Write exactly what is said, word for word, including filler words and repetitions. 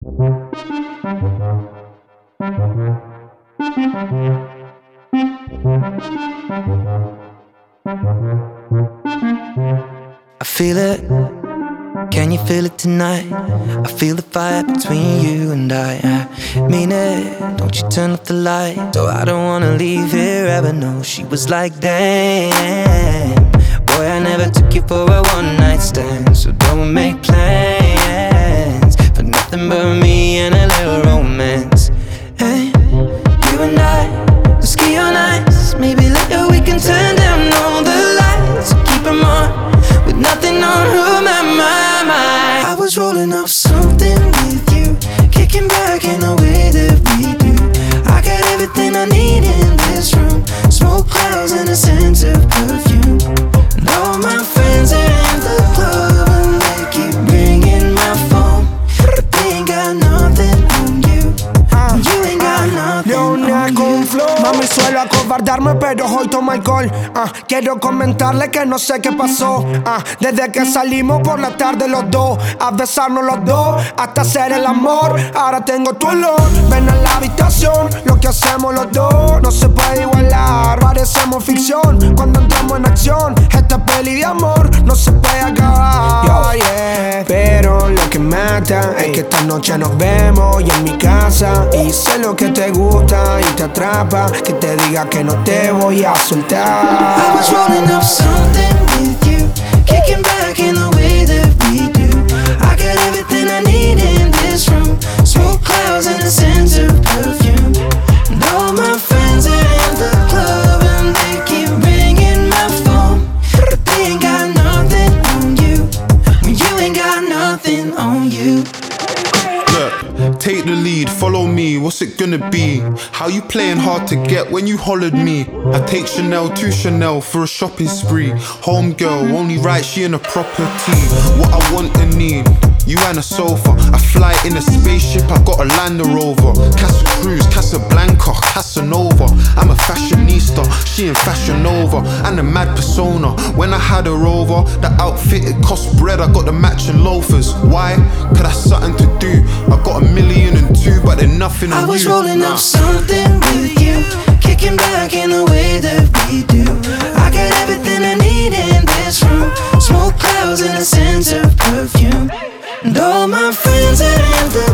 I feel it, can you feel it tonight? I feel the fire between you and I. I mean it, don't you turn off the light. Oh, I don't wanna leave here ever, no. She was like, damn, boy, I never took you for a one night stand. So don't make plans for nothing but me and a little romance. Hey, you and I, let's ski on ice. Maybe later we can turn down all the lights, so keep them on, with nothing on who my mind. I was rolling up something with you, kicking back in the way that we do. I got everything I need in this room, smoke clouds and a sense of perfume. And all my friends are in the club and they keep ringing my phone, but they ain't got nothing on you. You ain't got nothing on you. Mami, suelo acobardarme, pero hoy tomo alcohol. uh, Quiero comentarle que no sé qué pasó. uh, Desde que salimos por la tarde los dos, a besarnos los dos, hasta hacer el amor. Ahora tengo tu olor, ven a la habitación. Lo que hacemos los dos no se puede igualar. Parecemos ficción cuando entramos en acción. Esta peli de amor no se puede acabar. Yo, yeah. Pero lo que mata es que esta noche nos vemos y en mi casa. Y sé lo que te gusta y te atrapa, que te diga que no te voy a soltar. I was rolling up something with you, kicking back in the way that we do. I got everything I need in this room, smoke clouds and a sense of perfume. And all my friends are in the club and they keep ringing my phone, but they ain't got nothing on you, when you ain't got nothing on you. Look, take the lead, follow me, what's it gonna be? How you playing hard to get when you hollered me? I take Chanel to Chanel for a shopping spree. Home girl, only right, she in a property. What I want and need, you and a sofa. I fly in a spaceship, I got a Land Rover. Casa Cruz, Casablanca, Casanova. I'm a fashionista, she in Fashion Nova. And a mad persona, when I had her over, the outfit it cost bread, I got the matching loafers. Why? Cause that's something to do. I got a million and two, but they're nothing on you. I was rolling up something with you, kicking back in the way that we do. I got everything I need in this room, smoke clouds and a sense of perfume. And all my friends are in the